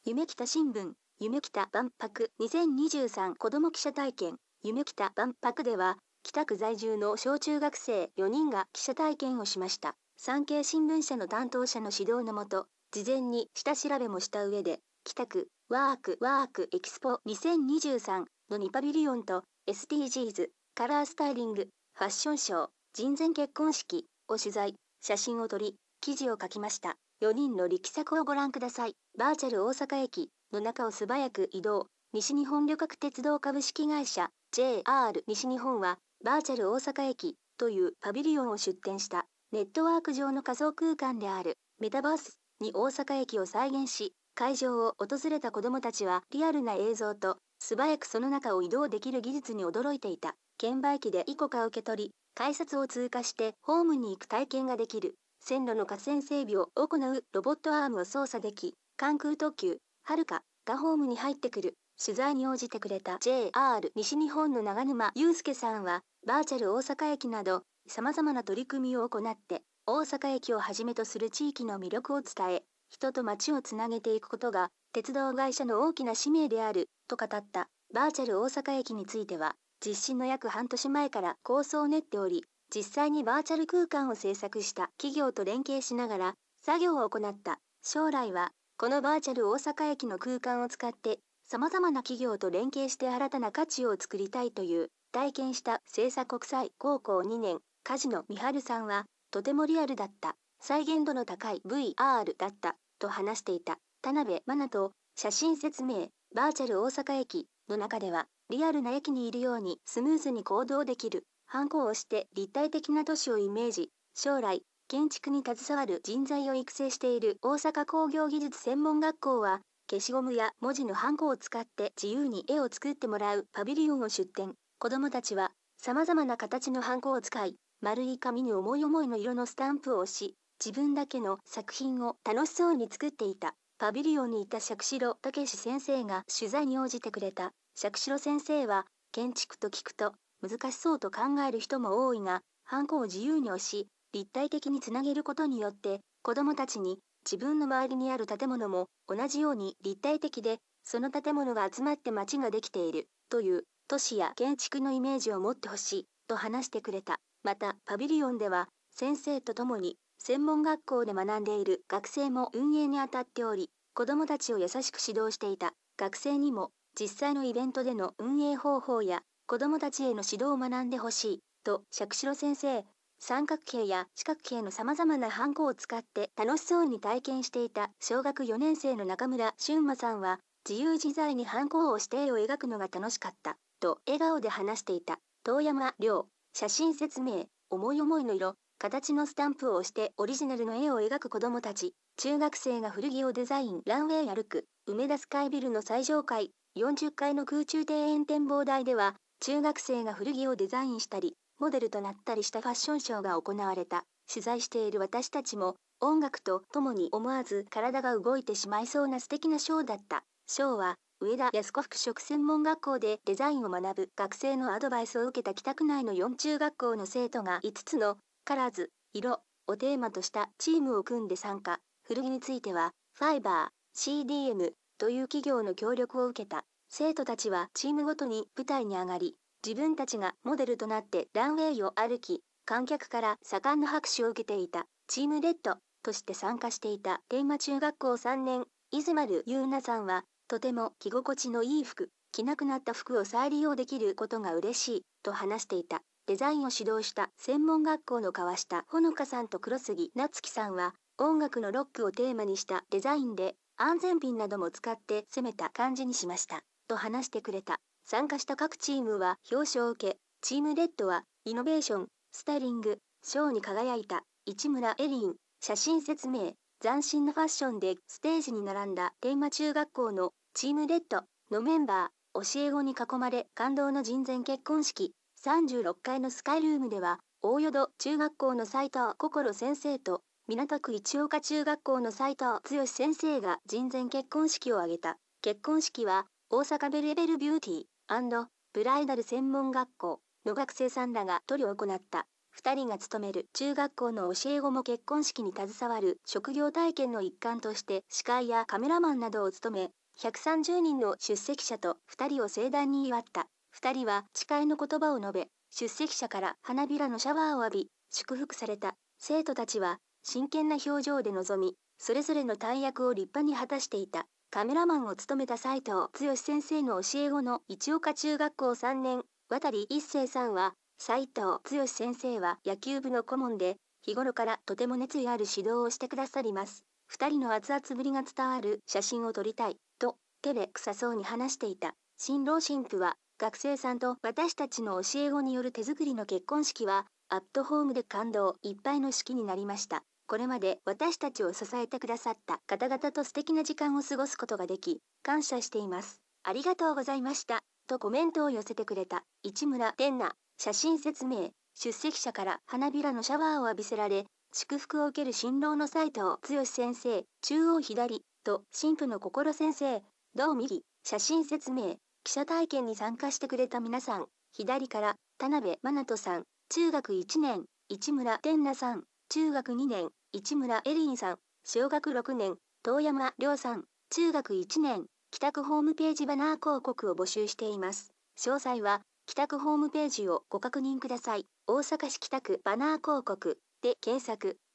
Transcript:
夢北新聞、夢北万博2023子ども記者体験。夢北万博では、北区在住の小中学生4人が記者体験をしました。産経新聞社の担当者の指導のもと、事前に下調べもした上で、北区ワークエキスポ2023の2パビリオンと SDGs、カラースタイリング、ファッションショー、人前結婚式を取材、写真を撮り、記事を書きました。4人の力作をご覧ください。バーチャル大阪駅の中を素早く移動。西日本旅客鉄道株式会社 JR 西日本はバーチャル大阪駅というパビリオンを出展したネットワーク上の仮想空間であるメタバースに大阪駅を再現し、会場を訪れた子どもたちはリアルな映像と素早くその中を移動できる技術に驚いていた。券売機でイコカを受け取り、改札を通過してホームに行く体験ができる。線路の架線整備を行うロボットアームを操作でき、関空特急はるかがホームに入ってくる。取材に応じてくれた JR 西日本の長沼祐介さんは、バーチャル大阪駅など様々な取り組みを行って、大阪駅をはじめとする地域の魅力を伝え、人と街をつなげていくことが鉄道会社の大きな使命であると語った。バーチャル大阪駅については、実施の約半年前から構想を練っており、実際にバーチャル空間を制作した企業と連携しながら作業を行った。将来はこのバーチャル大阪駅の空間を使って様々な企業と連携して新たな価値を作りたいという体験した星佐国際高校2年梶野美春さんは、とてもリアルだった。再現度の高い VR だったと話していた。田辺真奈と写真説明。バーチャル大阪駅の中ではリアルな駅にいるようにスムーズに行動できる。ハンコを押して立体的な都市をイメージ。将来、建築に携わる人材を育成している大阪工業技術専門学校は、消しゴムや文字のハンコを使って自由に絵を作ってもらうパビリオンを出展。子どもたちは、様々な形のハンコを使い、丸い紙に思い思いの色のスタンプを押し、自分だけの作品を楽しそうに作っていた。パビリオンにいた釈代武先生が取材に応じてくれた。釈代先生は、建築と聞くと、難しそうと考える人も多いが、ハンコを自由に押し、立体的につなげることによって、子どもたちに自分の周りにある建物も同じように立体的で、その建物が集まって街ができているという都市や建築のイメージを持ってほしいと話してくれた。また、パビリオンでは先生と共に専門学校で学んでいる学生も運営に当たっており、子どもたちを優しく指導していた。学生にも実際のイベントでの運営方法や子どもたちへの指導を学んでほしいと釈代先生、三角形や四角形の様々なハンコを使って楽しそうに体験していた小学4年生の中村俊馬さんは、自由自在にハンコを押して絵を描くのが楽しかったと笑顔で話していた。遠山亮、写真説明。思い思いの色、形のスタンプを押してオリジナルの絵を描く子どもたち。中学生が古着をデザイン。ランウェイ歩く。梅田スカイビルの最上階40階の空中庭園展望台では、中学生が古着をデザインしたり、モデルとなったりしたファッションショーが行われた。取材している私たちも、音楽とともに思わず体が動いてしまいそうな素敵なショーだった。ショーは、上田靖子服飾専門学校でデザインを学ぶ学生のアドバイスを受けた北区内の4中学校の生徒が5つのカラーズ、色をテーマとしたチームを組んで参加。古着については、ファイバー、CDM という企業の協力を受けた。生徒たちはチームごとに舞台に上がり、自分たちがモデルとなってランウェイを歩き、観客から盛んな拍手を受けていた。チームレッドとして参加していた天満中学校3年、出丸優奈さんは、とても着心地のいい服、着なくなった服を再利用できることが嬉しいと話していた。デザインを指導した専門学校の川下ほのかさんと黒杉夏樹さんは、音楽のロックをテーマにしたデザインで安全ピンなども使って攻めた感じにしましたと話してくれた。参加した各チームは表彰を受け、チームレッドはイノベーション、スタイリング、賞に輝いた。市村エリン、写真説明。斬新なファッションでステージに並んだ天満中学校のチームレッドのメンバー。教え子に囲まれ感動の人前結婚式。36階のスカイルームでは、大淀中学校の斉藤心先生と、港区一岡中学校の斉藤剛先生が人前結婚式を挙げた。結婚式は、大阪ベルベルビューティー&ブライダル専門学校の学生さんらが執り行った。 2人が勤める中学校の教え子も結婚式に携わる職業体験の一環として司会やカメラマンなどを務め、130人の出席者と2人を盛大に祝った。2人は誓いの言葉を述べ、出席者から花びらのシャワーを浴び、祝福された。生徒たちは真剣な表情で臨み、それぞれの大役を立派に果たしていた。カメラマンを務めた斉藤剛先生の教え子の市岡中学校3年、渡一生さんは、斉藤剛先生は野球部の顧問で、日頃からとても熱意ある指導をしてくださります。2人の熱々ぶりが伝わる写真を撮りたい、と、手で臭そうに話していた。新郎新婦は、学生さんと私たちの教え子による手作りの結婚式は、アットホームで感動いっぱいの式になりました。これまで私たちを支えてくださった方々と素敵な時間を過ごすことができ、感謝しています。ありがとうございました。とコメントを寄せてくれた。市村天奈。写真説明。出席者から花びらのシャワーを浴びせられ、祝福を受ける新郎の斉藤剛先生、中央左、と新婦の心先生、同右。写真説明。記者体験に参加してくれた皆さん、左から田辺真奈人さん、中学1年、市村天奈さん、中学2年、市村エリンさん、小学6年、遠山亮さん、中学1年、帰宅ホームページバナー広告を募集しています。詳細は、帰宅ホームページをご確認ください。大阪市北区バナー広告で検索。